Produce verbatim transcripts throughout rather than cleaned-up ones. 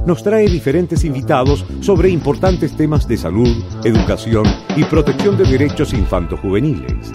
nos trae diferentes invitados sobre importantes temas de salud, educación y protección de derechos infanto-juveniles.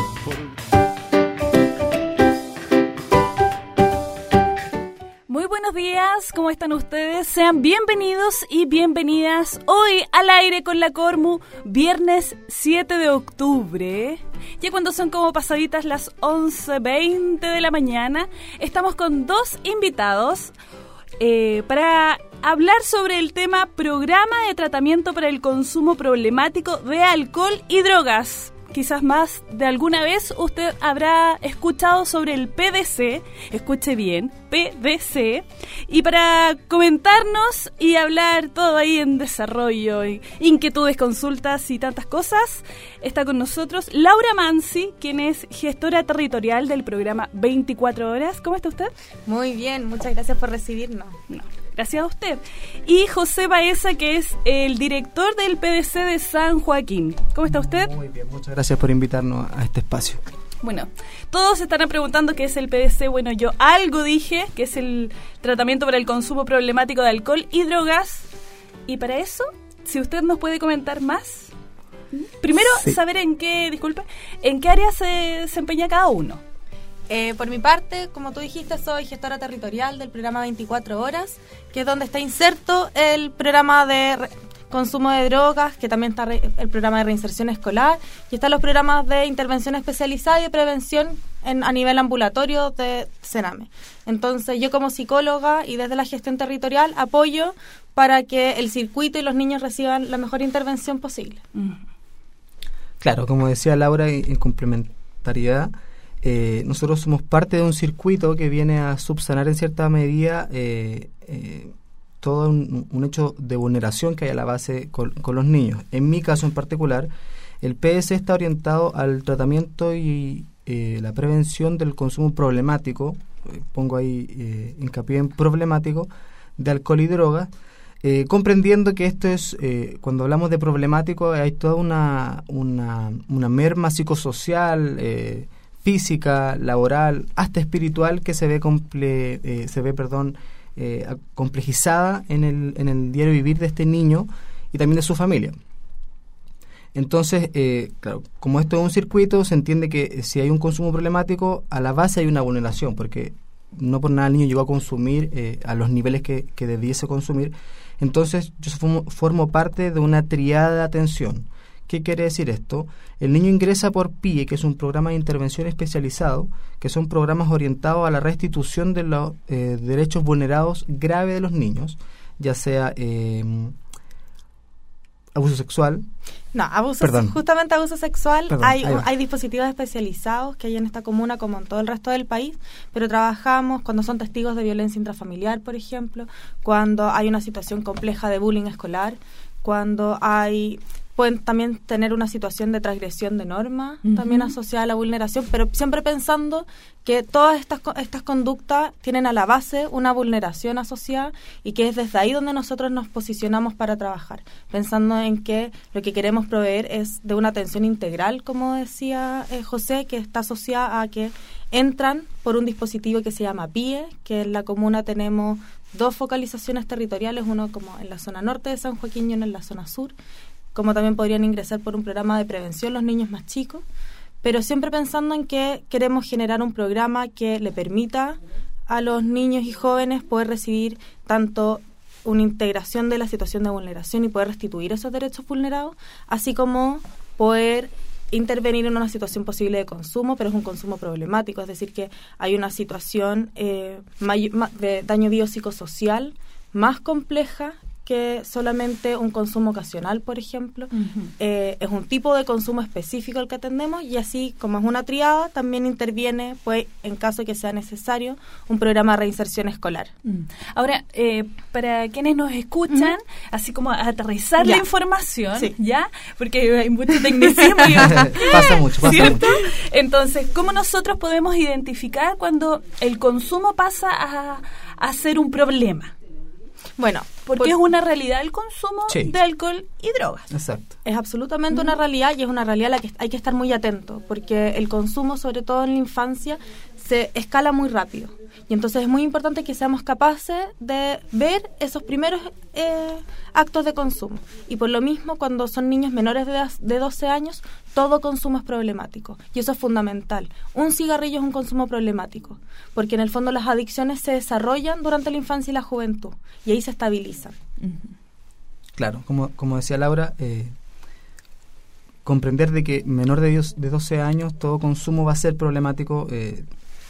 Buenos días, ¿cómo están ustedes? Sean bienvenidos y bienvenidas hoy al aire con la Cormu, viernes siete de octubre. Ya cuando son como pasaditas las once veinte de la mañana, estamos con dos invitados eh, para hablar sobre el tema Programa de Tratamiento para el Consumo Problemático de Alcohol y Drogas. Quizás más de alguna vez usted habrá escuchado sobre el P D C, escuche bien, P D C, y para comentarnos y hablar todo ahí en desarrollo, inquietudes, consultas y tantas cosas, está con nosotros Laura Mansi, quien es gestora territorial del programa veinticuatro horas. ¿Cómo está usted? Muy bien, muchas gracias por recibirnos. No. Gracias a usted. Y José Baeza, que es el director del P D C de San Joaquín. ¿Cómo está usted? Muy bien, muchas gracias por invitarnos a este espacio. Bueno, todos estarán preguntando qué es el P D C. Bueno, yo algo dije, que es el tratamiento para el consumo problemático de alcohol y drogas. Y para eso, si usted nos puede comentar más. Primero, sí. saber en qué, disculpe, en qué área se desempeña cada uno. Eh, por mi parte, como tú dijiste, soy gestora territorial del programa veinticuatro horas, que es donde está inserto el programa de re- consumo de drogas, que también está re- el programa de reinserción escolar, y están los programas de intervención especializada y de prevención en, a nivel ambulatorio de Sename. Entonces, yo como psicóloga y desde la gestión territorial apoyo para que el circuito y los niños reciban la mejor intervención posible. Mm. Claro, como decía Laura, en complementariedad, Eh, nosotros somos parte de un circuito que viene a subsanar en cierta medida eh, eh, todo un, un hecho de vulneración que hay a la base con, con los niños. En mi caso en particular, el P D C está orientado al tratamiento y eh, la prevención del consumo problemático, eh, pongo ahí eh, hincapié en problemático, de alcohol y drogas, eh, comprendiendo que esto es, eh, cuando hablamos de problemático, hay toda una, una, una merma psicosocial, eh, física, laboral, hasta espiritual que se ve comple, eh, se ve, perdón, eh, complejizada en el en el diario vivir de este niño y también de su familia. Entonces, eh, claro, como esto es un circuito, se entiende que si hay un consumo problemático, a la base hay una vulneración, porque no por nada el niño llegó a consumir eh, a los niveles que, que debiese consumir. Entonces, yo formo, formo parte de una triada de atención. ¿Qué quiere decir esto? El niño ingresa por P I E, que es un programa de intervención especializado, que son programas orientados a la restitución de los eh, derechos vulnerados graves de los niños, ya sea eh, abuso sexual. No, abuso, Perdón. justamente abuso sexual. Perdón, hay, hay dispositivos especializados que hay en esta comuna como en todo el resto del país, pero trabajamos cuando son testigos de violencia intrafamiliar, por ejemplo, cuando hay una situación compleja de bullying escolar, cuando hay... pueden también tener una situación de transgresión de norma, uh-huh. también asociada a la vulneración, pero siempre pensando que todas estas estas conductas tienen a la base una vulneración asociada y que es desde ahí donde nosotros nos posicionamos para trabajar, pensando en que lo que queremos proveer es de una atención integral, como decía eh, José, que está asociada a que entran por un dispositivo que se llama P I E, que en la comuna tenemos dos focalizaciones territoriales, uno como en la zona norte de San Joaquín y uno en la zona sur, como también podrían ingresar por un programa de prevención los niños más chicos, pero siempre pensando en que queremos generar un programa que le permita a los niños y jóvenes poder recibir tanto una integración de la situación de vulneración y poder restituir esos derechos vulnerados, así como poder intervenir en una situación posible de consumo, pero es un consumo problemático, es decir, que hay una situación eh, may- de daño biopsicosocial más compleja que solamente un consumo ocasional, por ejemplo. Uh-huh. Eh, es un tipo de consumo específico el que atendemos y así, como es una triada, también interviene, pues, en caso que sea necesario, un programa de reinserción escolar. Uh-huh. Ahora, eh, para quienes nos escuchan, uh-huh. así como aterrizar ya. la información, sí. ¿ya? Porque hay mucho tecnicismo. y pasa mucho, pasa ¿cierto? mucho. Entonces, ¿cómo nosotros podemos identificar cuando el consumo pasa a, a ser un problema? Bueno, porque pues, es una realidad el consumo sí. de alcohol y drogas. Exacto. Es absolutamente mm. una realidad y es una realidad a la que hay que estar muy atento, porque el consumo, sobre todo en la infancia, se escala muy rápido. Y entonces es muy importante que seamos capaces de ver esos primeros eh, actos de consumo. Y por lo mismo, cuando son niños menores de, de doce años, todo consumo es problemático. Y eso es fundamental. Un cigarrillo es un consumo problemático, porque en el fondo las adicciones se desarrollan durante la infancia y la juventud, y ahí se estabilizan. Uh-huh. Claro, como, como decía Laura, eh, comprender de que menor de, dios, de doce años todo consumo va a ser problemático, eh,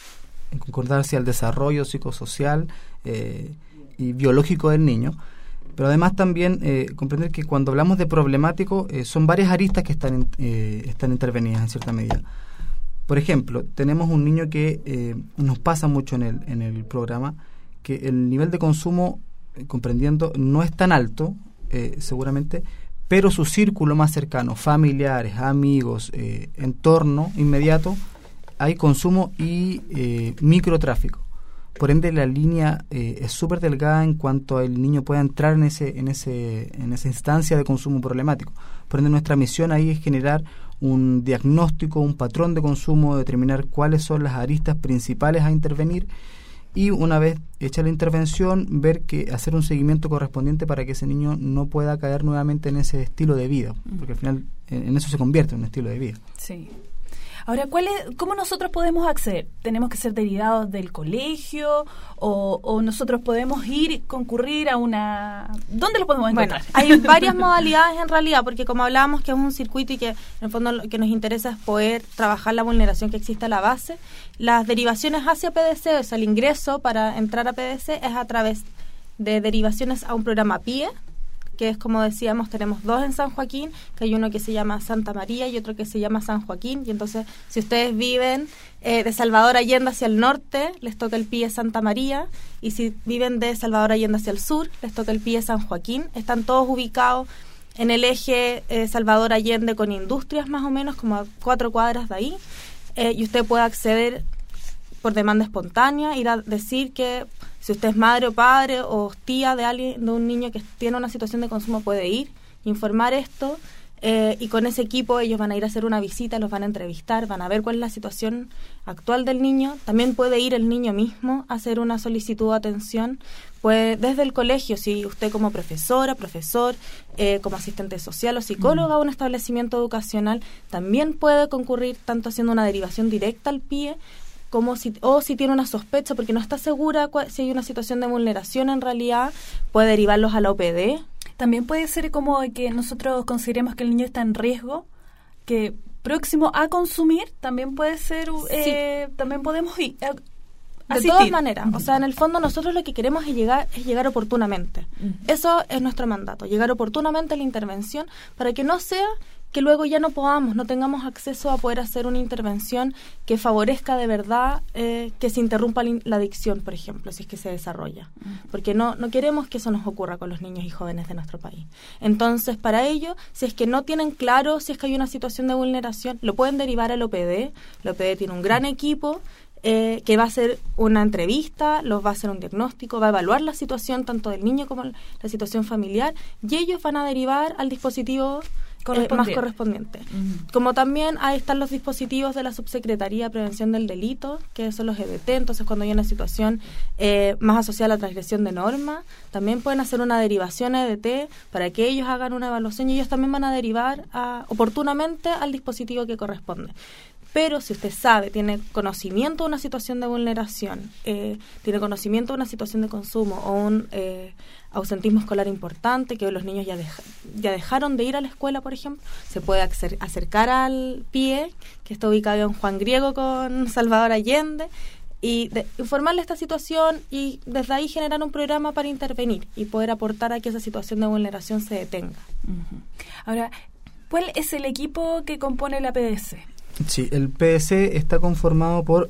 en concordancia al desarrollo psicosocial eh, y biológico del niño, pero además también eh, comprender que cuando hablamos de problemático eh, son varias aristas que están, eh, están intervenidas en cierta medida. Por ejemplo, tenemos un niño que eh, nos pasa mucho en el, en el programa, que el nivel de consumo, eh, comprendiendo, no es tan alto, eh, seguramente, pero su círculo más cercano, familiares, amigos, eh, entorno inmediato, hay consumo y eh, microtráfico. Por ende, la línea eh, es súper delgada en cuanto el niño pueda entrar en ese, en ese, en esa instancia de consumo problemático. Por ende, nuestra misión ahí es generar un diagnóstico, un patrón de consumo, determinar cuáles son las aristas principales a intervenir y una vez hecha la intervención, ver que hacer un seguimiento correspondiente para que ese niño no pueda caer nuevamente en ese estilo de vida, porque al final en, en eso se convierte en un estilo de vida. Sí. Ahora, ¿cuál es, ¿cómo nosotros podemos acceder? ¿Tenemos que ser derivados del colegio o, o nosotros podemos ir y concurrir a una... ¿Dónde lo podemos encontrar? Bueno, hay varias modalidades en realidad, porque como hablábamos que es un circuito y que en el fondo lo que nos interesa es poder trabajar la vulneración que existe a la base, las derivaciones hacia P D C, o sea, el ingreso para entrar a P D C es a través de derivaciones a un programa P I E, que es, como decíamos, tenemos dos en San Joaquín, que hay uno que se llama Santa María y otro que se llama San Joaquín, y entonces si ustedes viven eh, de Salvador Allende hacia el norte, les toca el P I E Santa María, y si viven de Salvador Allende hacia el sur, les toca el P I E San Joaquín. Están todos ubicados en el eje eh, Salvador Allende con Industrias, más o menos, como a cuatro cuadras de ahí, eh, y usted puede acceder por demanda espontánea, ir a decir que si usted es madre o padre o tía de alguien, de un niño que tiene una situación de consumo, puede ir, informar esto, eh, y con ese equipo ellos van a ir a hacer una visita, los van a entrevistar, van a ver cuál es la situación actual del niño. También puede ir el niño mismo a hacer una solicitud de atención, puede desde el colegio, si usted como profesora, profesor, eh, como asistente social o psicóloga a un establecimiento educacional, también puede concurrir tanto haciendo una derivación directa al P I E, como si, o si tiene una sospecha porque no está segura cua, si hay una situación de vulneración en realidad, puede derivarlos a la O P D. También puede ser como que nosotros consideremos que el niño está en riesgo, que próximo a consumir, también puede ser, eh, sí. También podemos ir a, de asistir. todas maneras, uh-huh. O sea, en el fondo nosotros lo que queremos es llegar, es llegar oportunamente. Uh-huh. Eso es nuestro mandato, llegar oportunamente a la intervención para que no sea que luego ya no podamos, no tengamos acceso a poder hacer una intervención que favorezca de verdad eh, que se interrumpa la, la adicción, por ejemplo, si es que se desarrolla. Uh-huh. Porque no, no queremos que eso nos ocurra con los niños y jóvenes de nuestro país. Entonces, para ello, si es que no tienen claro si es que hay una situación de vulneración, lo pueden derivar al O P D. El O P D tiene un gran equipo eh, que va a hacer una entrevista, los va a hacer un diagnóstico, va a evaluar la situación tanto del niño como la situación familiar, y ellos van a derivar al dispositivo Eh, más correspondiente. Uh-huh. Como también ahí están los dispositivos de la Subsecretaría de Prevención del Delito, que son los E D T, entonces cuando hay una situación eh, más asociada a la transgresión de norma, también pueden hacer una derivación a E D T para que ellos hagan una evaluación y ellos también van a derivar a, oportunamente al dispositivo que corresponde. Pero si usted sabe, tiene conocimiento de una situación de vulneración, eh, tiene conocimiento de una situación de consumo o un eh, ausentismo escolar importante, que los niños ya, deja, ya dejaron de ir a la escuela, por ejemplo, se puede acer- acercar al P I E, que está ubicado en Juan Griego con Salvador Allende, y de, informarle esta situación y desde ahí generar un programa para intervenir y poder aportar a que esa situación de vulneración se detenga. Uh-huh. Ahora, ¿cuál es el equipo que compone la P D C? Sí, el P D C está conformado por,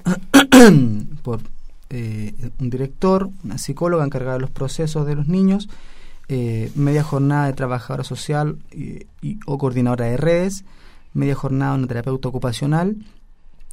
por eh, un director, una psicóloga encargada de los procesos de los niños, eh, media jornada de trabajadora social y, y, o coordinadora de redes, media jornada de una terapeuta ocupacional,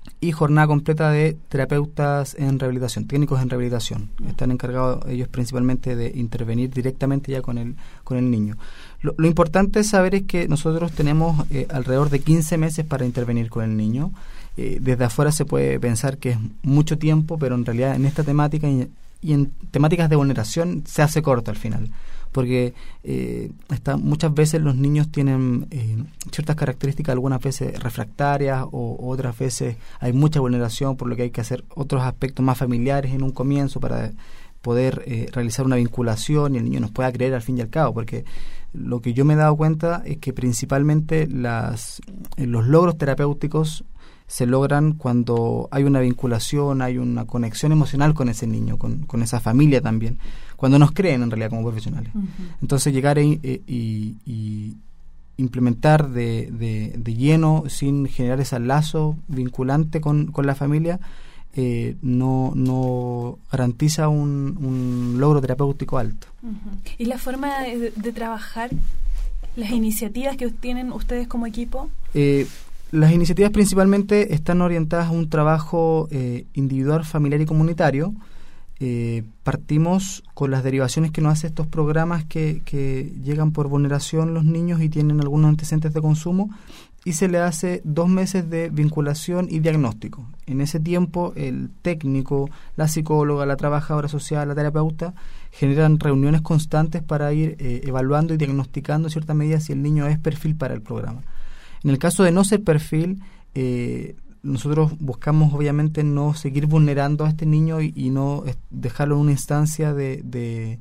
y jornada completa de terapeutas en rehabilitación, técnicos en rehabilitación. Están encargados ellos principalmente de intervenir directamente ya con el, con el niño. Lo, lo importante es saber es que nosotros tenemos eh, alrededor de quince meses para intervenir con el niño. Eh, desde afuera se puede pensar que es mucho tiempo, pero en realidad en esta temática y, y en temáticas de vulneración se hace corto al final, porque eh, está, muchas veces los niños tienen eh, ciertas características, algunas veces refractarias o, o otras veces hay mucha vulneración, por lo que hay que hacer otros aspectos más familiares en un comienzo para poder eh, realizar una vinculación y el niño nos pueda creer al fin y al cabo, porque lo que yo me he dado cuenta es que principalmente las, eh, los logros terapéuticos se logran cuando hay una vinculación, hay una conexión emocional con ese niño, con, con esa familia también, cuando nos creen en realidad como profesionales. Uh-huh. Entonces llegar y, y, y implementar de, de, de lleno sin generar ese lazo vinculante con, con la familia eh, no, no garantiza un, un logro terapéutico alto. Uh-huh. ¿Y la forma de, de trabajar, las iniciativas que tienen ustedes como equipo? Eh, Las iniciativas principalmente están orientadas a un trabajo eh, individual, familiar y comunitario. Eh, partimos con las derivaciones que nos hacen estos programas que, que llegan por vulneración los niños y tienen algunos antecedentes de consumo, y se le hace dos meses de vinculación y diagnóstico. En ese tiempo el técnico, la psicóloga, la trabajadora social, la terapeuta generan reuniones constantes para ir eh, evaluando y diagnosticando en cierta medida si el niño es perfil para el programa. En el caso de no ser perfil, eh, nosotros buscamos obviamente no seguir vulnerando a este niño y, y no es, dejarlo en una instancia de, de,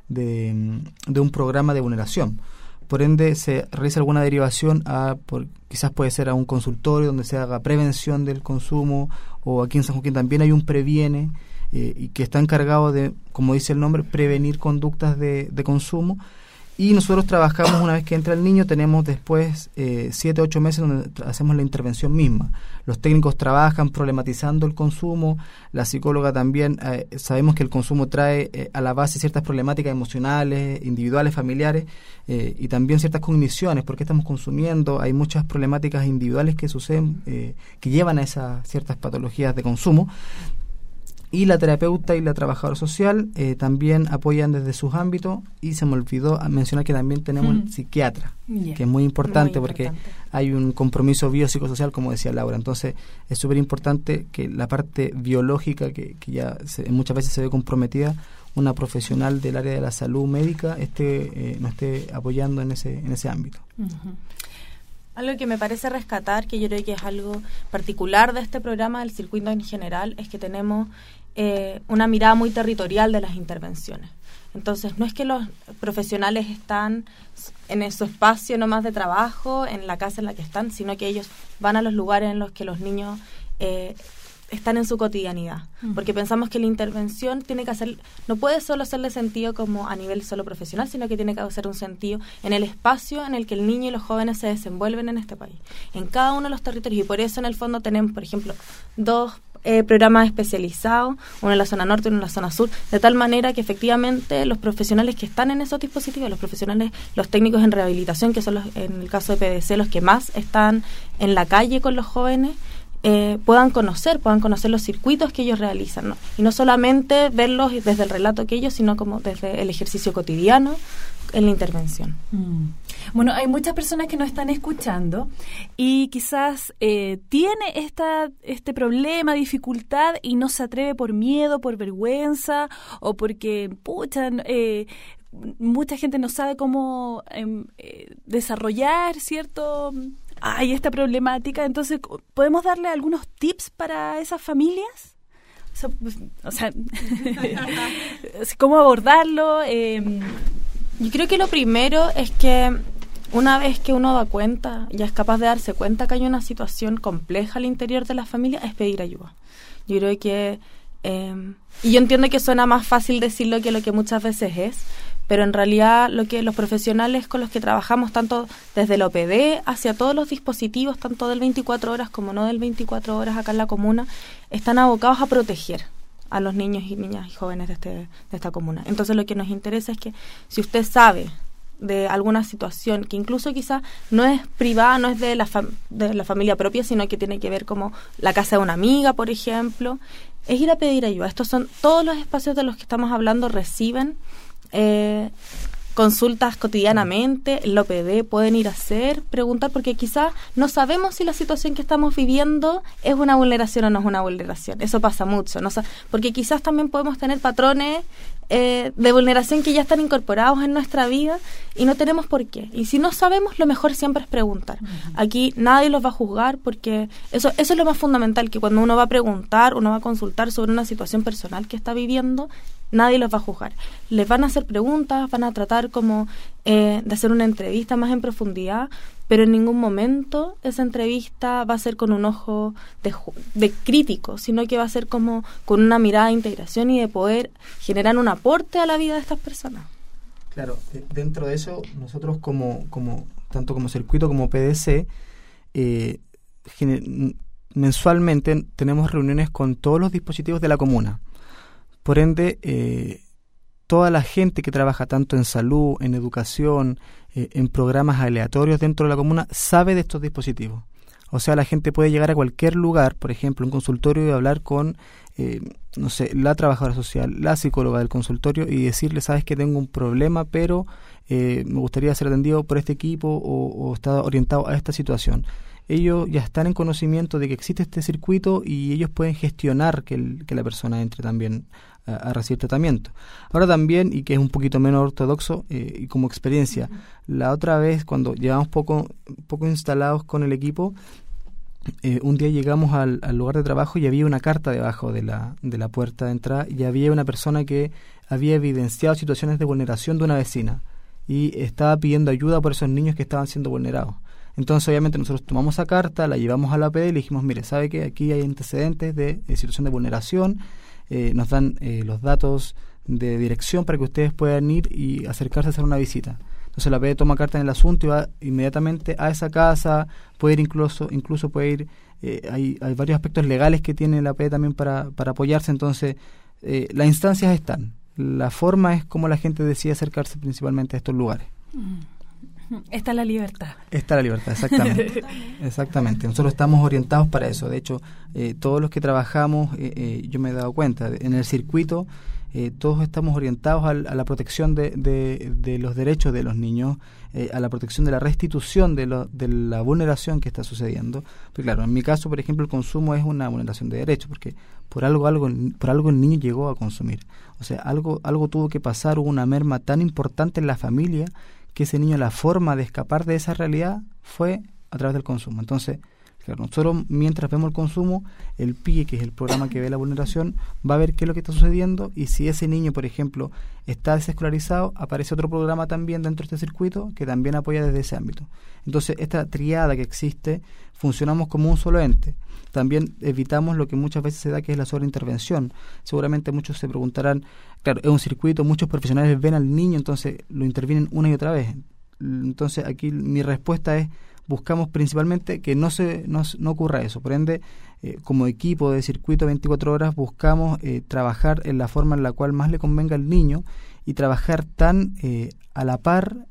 de, de un programa de vulneración. Por ende, se realiza alguna derivación a, por, quizás puede ser a un consultorio donde se haga prevención del consumo, o aquí en San Joaquín también hay un Previene, eh, y que está encargado de, como dice el nombre, prevenir conductas de, de consumo. Y nosotros trabajamos una vez que entra el niño, tenemos después eh, siete, ocho meses donde hacemos la intervención misma. Los técnicos trabajan problematizando el consumo, la psicóloga también, eh, sabemos que el consumo trae eh, a la base ciertas problemáticas emocionales, individuales, familiares, eh, y también ciertas cogniciones, por qué estamos consumiendo. Hay muchas problemáticas individuales que suceden, eh, que llevan a esas ciertas patologías de consumo. Y la terapeuta y la trabajadora social eh, también apoyan desde sus ámbitos, y se me olvidó mencionar que también tenemos mm. el psiquiatra, yeah. que es muy importante, muy porque importante. Hay un compromiso biopsicosocial, como decía Laura. Entonces es súper importante que la parte biológica, que, que ya se, muchas veces se ve comprometida, una profesional del área de la salud médica esté, eh, nos esté apoyando en ese, en ese ámbito. Uh-huh. Algo que me parece rescatar, que yo creo que es algo particular de este programa, del circuito en general, es que tenemos eh, una mirada muy territorial de las intervenciones. Entonces, no es que los profesionales están en su espacio nomás de trabajo, en la casa en la que están, sino que ellos van a los lugares en los que los niños eh, están en su cotidianidad. Uh-huh. Porque pensamos que la intervención tiene que hacer, no puede solo hacerle sentido como a nivel solo profesional, sino que tiene que hacer un sentido en el espacio en el que el niño y los jóvenes se desenvuelven en este país, en cada uno de los territorios. Y por eso en el fondo tenemos, por ejemplo, dos eh, programas especializados, uno en la zona norte y uno en la zona sur, de tal manera que efectivamente los profesionales que están en esos dispositivos, los profesionales, los técnicos en rehabilitación, que son los, en el caso de P D C, los que más están en la calle con los jóvenes, Eh, puedan conocer, puedan conocer los circuitos que ellos realizan, ¿no? Y no solamente verlos desde el relato que ellos, sino como desde el ejercicio cotidiano en la intervención. Mm. Bueno, hay muchas personas que nos están escuchando y quizás eh, tiene esta este problema, dificultad, y no se atreve por miedo, por vergüenza, o porque, pucha, eh, mucha gente no sabe cómo eh, eh, desarrollar, ¿cierto?, hay esta problemática. Entonces, ¿podemos darle algunos tips para esas familias? O sea, o sea ¿cómo abordarlo? Eh, Yo creo que lo primero es que una vez que uno da cuenta, ya es capaz de darse cuenta que hay una situación compleja al interior de la familia, es pedir ayuda. Yo creo que, eh, y yo entiendo que suena más fácil decirlo que lo que muchas veces es, pero en realidad lo que los profesionales con los que trabajamos, tanto desde el O P D hacia todos los dispositivos, tanto del veinticuatro horas como no del veinticuatro horas acá en la comuna, están abocados a proteger a los niños y niñas y jóvenes de, este, de esta comuna. Entonces lo que nos interesa es que si usted sabe de alguna situación que incluso quizás no es privada, no es de la, fam- de la familia propia, sino que tiene que ver como la casa de una amiga, por ejemplo, es ir a pedir ayuda. Estos son todos los espacios de los que estamos hablando, reciben eh, consultas cotidianamente, el O P D pueden ir a hacer, preguntar, porque quizás no sabemos si la situación que estamos viviendo es una vulneración o no es una vulneración. Eso pasa mucho, ¿no? Porque quizás también podemos tener patrones eh, de vulneración que ya están incorporados en nuestra vida y no tenemos por qué. Y si no sabemos, lo mejor siempre es preguntar. Uh-huh. Aquí nadie los va a juzgar, porque eso, eso es lo más fundamental, que cuando uno va a preguntar, uno va a consultar sobre una situación personal que está viviendo, nadie los va a juzgar. Les van a hacer preguntas, van a tratar como eh, de hacer una entrevista más en profundidad, pero en ningún momento esa entrevista va a ser con un ojo de, de crítico, sino que va a ser como con una mirada de integración y de poder generar un aporte a la vida de estas personas. Claro, dentro de eso, nosotros como, como tanto como circuito como P D C, eh, gener- mensualmente tenemos reuniones con todos los dispositivos de la comuna. Por ende, eh, toda la gente que trabaja tanto en salud, en educación, eh, en programas aleatorios dentro de la comuna, sabe de estos dispositivos. O sea, la gente puede llegar a cualquier lugar, por ejemplo, un consultorio, y hablar con, eh, no sé, la trabajadora social, la psicóloga del consultorio, y decirle, sabes que tengo un problema, pero eh, me gustaría ser atendido por este equipo o, o está orientado a esta situación. Ellos ya están en conocimiento de que existe este circuito y ellos pueden gestionar que, el, que la persona entre también a, a recibir tratamiento. Ahora también, y que es un poquito menos ortodoxo eh, y como experiencia, uh-huh. La otra vez cuando llevamos poco, poco instalados con el equipo, eh, un día llegamos al, al lugar de trabajo y había una carta debajo de la, de la puerta de entrada y había una persona que había evidenciado situaciones de vulneración de una vecina y estaba pidiendo ayuda por esos niños que estaban siendo vulnerados. Entonces, obviamente, nosotros tomamos esa carta, la llevamos a la A P D y le dijimos, mire, ¿sabe qué? Aquí hay antecedentes de, de situación de vulneración, eh, nos dan eh, los datos de dirección para que ustedes puedan ir y acercarse a hacer una visita. Entonces, la A P D toma carta en el asunto y va inmediatamente a esa casa, puede ir incluso, incluso puede ir, eh, hay, hay varios aspectos legales que tiene la A P D también para, para apoyarse. Entonces, eh, las instancias están. La forma es como la gente decide acercarse principalmente a estos lugares. Mm. Está la libertad. Está la libertad, exactamente. Exactamente. Nosotros estamos orientados para eso. De hecho, eh, todos los que trabajamos, eh, eh, yo me he dado cuenta, en el circuito, eh, todos estamos orientados al, a la protección de, de, de los derechos de los niños, eh, a la protección de la restitución de, lo, de la vulneración que está sucediendo. Porque claro, en mi caso, por ejemplo, el consumo es una vulneración de derechos, porque por algo, algo, por algo el niño llegó a consumir. O sea, algo, algo tuvo que pasar, hubo una merma tan importante en la familia que ese niño, la forma de escapar de esa realidad fue a través del consumo. Entonces, claro, nosotros mientras vemos el consumo, el P I E, que es el programa que ve la vulneración, va a ver qué es lo que está sucediendo y si ese niño, por ejemplo, está desescolarizado, aparece otro programa también dentro de este circuito que también apoya desde ese ámbito. Entonces, esta triada que existe, funcionamos como un solo ente. También evitamos lo que muchas veces se da, que es la sobreintervención. Seguramente muchos se preguntarán, claro, es un circuito, muchos profesionales ven al niño, entonces lo intervienen una y otra vez. Entonces aquí mi respuesta es, buscamos principalmente que no se no, no ocurra eso. Por ende, eh, como equipo de circuito veinticuatro horas, buscamos eh, trabajar en la forma en la cual más le convenga al niño y trabajar tan eh, a la par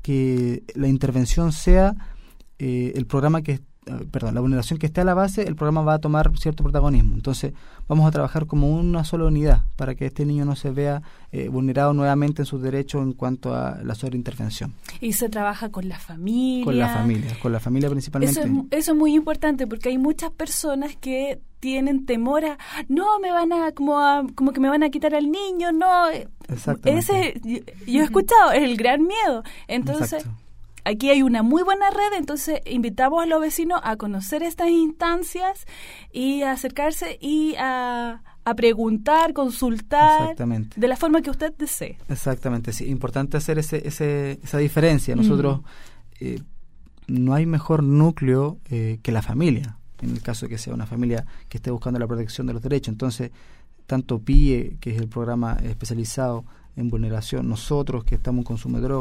que la intervención sea eh, el programa que perdón, la vulneración que esté a la base, el programa va a tomar cierto protagonismo. Entonces, vamos a trabajar como una sola unidad para que este niño no se vea eh, vulnerado nuevamente en sus derechos en cuanto a la sobreintervención. Y se trabaja con la familia. Con la familia, con la familia principalmente. Eso es, eso es muy importante porque hay muchas personas que tienen temor a, no, me van a, como a, como que me van a quitar al niño, no. Exactamente. Ese, yo, yo he escuchado, es el gran miedo. Entonces, exacto. Aquí hay una muy buena red, entonces invitamos a los vecinos a conocer estas instancias y a acercarse y a, a preguntar, consultar, exactamente, de la forma que usted desee. Exactamente, sí, importante hacer ese, ese, esa diferencia. Nosotros, mm. eh, no hay mejor núcleo eh, que la familia, en el caso de que sea una familia que esté buscando la protección de los derechos. Entonces, tanto P I E, que es el programa especializado en vulneración, nosotros que estamos en consumo de droga,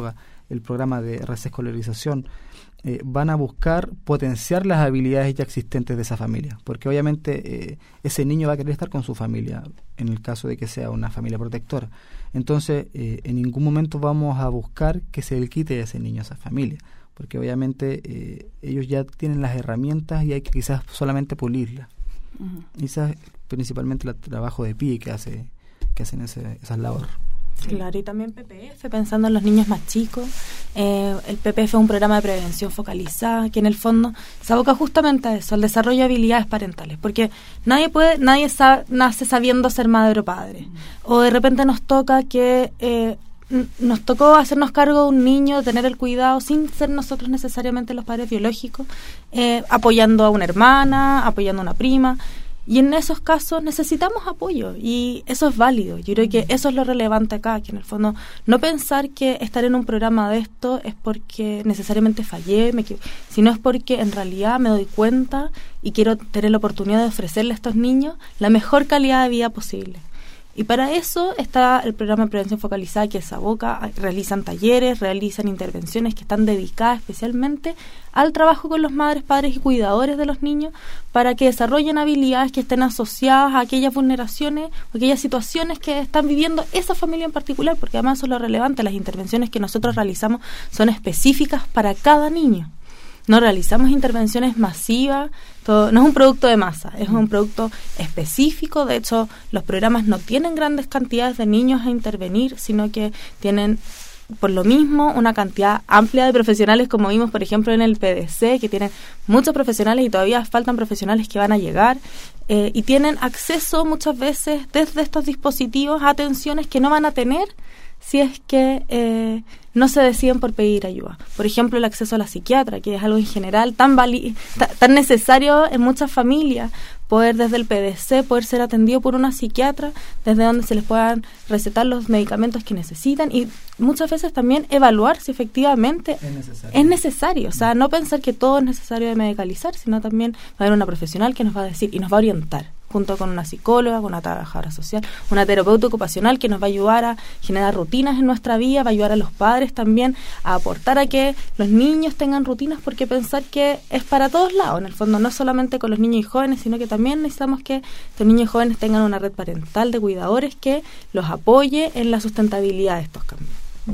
el programa de resescolarización, eh, van a buscar potenciar las habilidades ya existentes de esa familia, porque obviamente eh, ese niño va a querer estar con su familia, en el caso de que sea una familia protectora. Entonces, eh, en ningún momento vamos a buscar que se le quite a ese niño a esa familia, porque obviamente eh, ellos ya tienen las herramientas y hay que quizás solamente pulirlas. Uh-huh. Y esa es principalmente el trabajo de P I E que hace que hacen ese, esas labores. Sí. Claro, y también P P F, pensando en los niños más chicos. Eh, el P P F es un programa de prevención focalizada que en el fondo se aboca justamente a eso, al desarrollo de habilidades parentales, porque nadie puede, nadie sabe, nace sabiendo ser madre o padre. Mm. O de repente nos toca que eh, n- nos tocó hacernos cargo de un niño, tener el cuidado sin ser nosotros necesariamente los padres biológicos, eh, apoyando a una hermana, apoyando a una prima. Y en esos casos necesitamos apoyo y eso es válido. Yo creo que eso es lo relevante acá, que en el fondo no pensar que estar en un programa de esto es porque necesariamente fallé, me equivo- sino es porque en realidad me doy cuenta y quiero tener la oportunidad de ofrecerle a estos niños la mejor calidad de vida posible. Y para eso está el programa de prevención focalizada que se aboca, realizan talleres, realizan intervenciones que están dedicadas especialmente al trabajo con los madres, padres y cuidadores de los niños para que desarrollen habilidades que estén asociadas a aquellas vulneraciones o aquellas situaciones que están viviendo esa familia en particular, porque además eso es lo relevante, las intervenciones que nosotros realizamos son específicas para cada niño. No realizamos intervenciones masivas, todo, no es un producto de masa, es un producto específico. De hecho, los programas no tienen grandes cantidades de niños a intervenir, sino que tienen, por lo mismo, una cantidad amplia de profesionales, como vimos, por ejemplo, en el P D C, que tienen muchos profesionales y todavía faltan profesionales que van a llegar, eh, y tienen acceso muchas veces desde estos dispositivos a atenciones que no van a tener si es que eh, no se deciden por pedir ayuda. Por ejemplo, el acceso a la psiquiatra, que es algo en general tan vali- t- tan necesario en muchas familias, poder desde el P D C, poder ser atendido por una psiquiatra, desde donde se les puedan recetar los medicamentos que necesitan y muchas veces también evaluar si efectivamente es necesario. Es necesario. O sea, no pensar que todo es necesario de medicalizar, sino también va a haber una profesional que nos va a decir y nos va a orientar, junto con una psicóloga, con una trabajadora social, una terapeuta ocupacional que nos va a ayudar a generar rutinas en nuestra vida, va a ayudar a los padres también a aportar a que los niños tengan rutinas, porque pensar que es para todos lados, en el fondo no solamente con los niños y jóvenes, sino que también necesitamos que los niños y jóvenes tengan una red parental de cuidadores que los apoye en la sustentabilidad de estos cambios.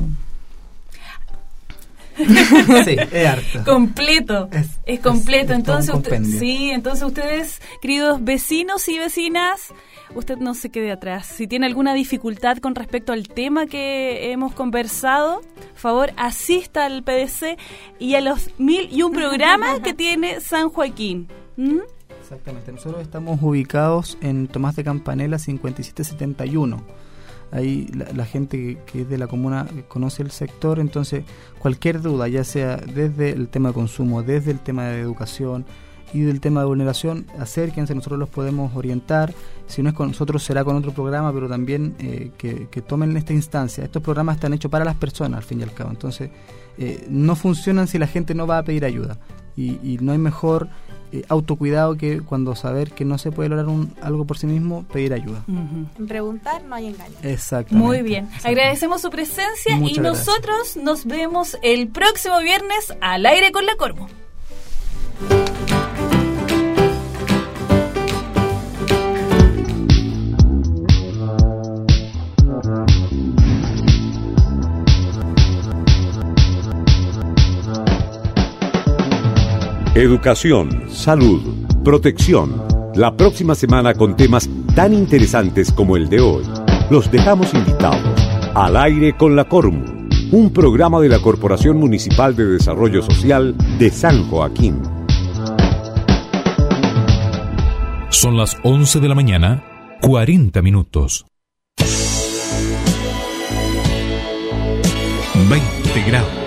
Sí, es harto. Completo, es, es completo. Es, es entonces, usted, sí, entonces ustedes, queridos vecinos y vecinas, usted no se quede atrás. Si tiene alguna dificultad con respecto al tema que hemos conversado, por favor, asista al P D C y a los mil y un programas que tiene San Joaquín. ¿Mm? Exactamente, nosotros estamos ubicados en Tomás de Campanella cincuenta y siete setenta y uno. Ahí la, la gente que, que es de la comuna conoce el sector, entonces cualquier duda, ya sea desde el tema de consumo, desde el tema de educación y del tema de vulneración, acérquense, nosotros los podemos orientar. Si no es con nosotros, será con otro programa, pero también eh, que, que tomen esta instancia. Estos programas están hechos para las personas, al fin y al cabo, entonces eh, no funcionan si la gente no va a pedir ayuda, y, y no hay mejor eh, autocuidado que cuando saber que no se puede lograr un, algo por sí mismo, pedir ayuda. Uh-huh. En preguntar no hay engaño. Exactamente. Muy bien, agradecemos su presencia. Muchas y nosotros gracias. Nos vemos el próximo viernes al aire con la Cormu. Educación, salud, protección. La próxima semana con temas tan interesantes como el de hoy. Los dejamos invitados al aire con la Cormu, un programa de la Corporación Municipal de Desarrollo Social de San Joaquín. Son las once de la mañana, cuarenta minutos. veinte grados.